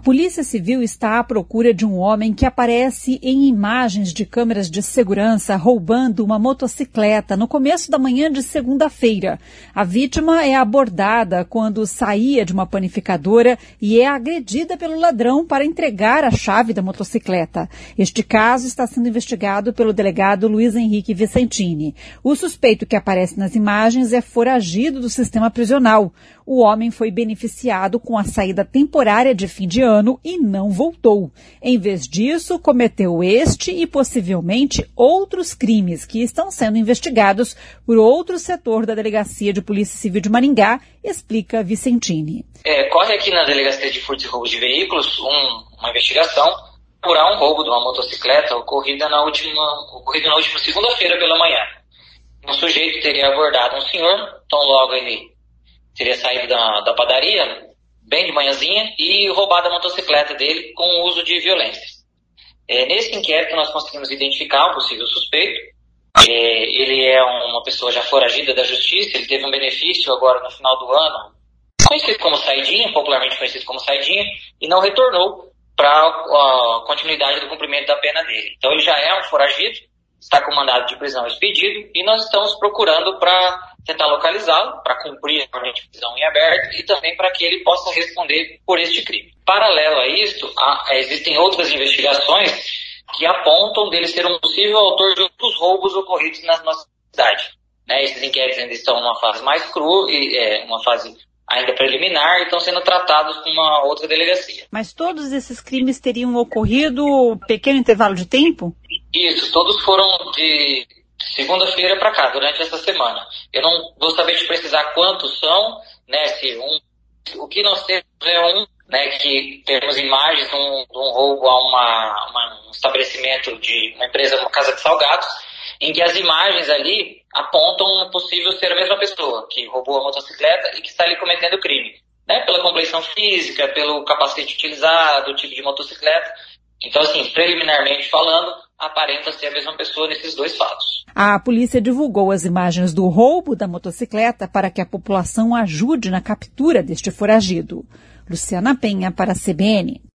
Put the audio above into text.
Polícia Civil está à procura de um homem que aparece em imagens de câmeras de segurança roubando uma motocicleta no começo da manhã de segunda-feira. A vítima é abordada quando saía de uma panificadora e é agredida pelo ladrão para entregar a chave da motocicleta. Este caso está sendo investigado pelo delegado Luiz Henrique Vicentini. O suspeito que aparece nas imagens é foragido do sistema prisional. O homem foi beneficiado com a saída temporária de fim de ano e não voltou. Em vez disso, cometeu este e possivelmente outros crimes que estão sendo investigados por outro setor da Delegacia de Polícia Civil de Maringá, explica Vicentini. Corre aqui na Delegacia de Furtos e Roubos de Veículos uma investigação por um roubo de uma motocicleta ocorrido na última segunda-feira pela manhã. Um sujeito teria abordado um senhor, tão logo ele teria saído da padaria, bem de manhãzinha, e roubado a motocicleta dele com o uso de violência. Nesse inquérito nós conseguimos identificar o possível suspeito. Ele é uma pessoa já foragida da justiça, ele teve um benefício agora no final do ano, conhecido como saidinha, popularmente conhecido como saidinha, e não retornou para a continuidade do cumprimento da pena dele. Então ele já é um foragido, está com mandado de prisão expedido, e nós estamos procurando para tentar localizá-lo, para cumprir a ordem de prisão em aberto e também para que ele possa responder por este crime. Paralelo a isso, existem outras investigações que apontam dele ser um possível autor de outros roubos ocorridos na nossa cidade. Esses inquéritos ainda estão numa fase mais crua, uma fase ainda preliminar, e estão sendo tratados com uma outra delegacia. Mas todos esses crimes teriam ocorrido pequeno intervalo de tempo? Isso, todos foram de segunda-feira para cá, durante essa semana. Eu não vou saber te precisar quantos são, o que nós temos que temos imagens de um roubo a um estabelecimento de uma empresa, uma casa de salgados, em que as imagens ali apontam possível ser a mesma pessoa que roubou a motocicleta e que está ali cometendo o crime. Pela complexão física, pelo capacete utilizado, o tipo de motocicleta. Então, preliminarmente falando, aparenta ser a mesma pessoa nesses dois fatos. A polícia divulgou as imagens do roubo da motocicleta para que a população ajude na captura deste foragido. Luciana Penha para a CBN.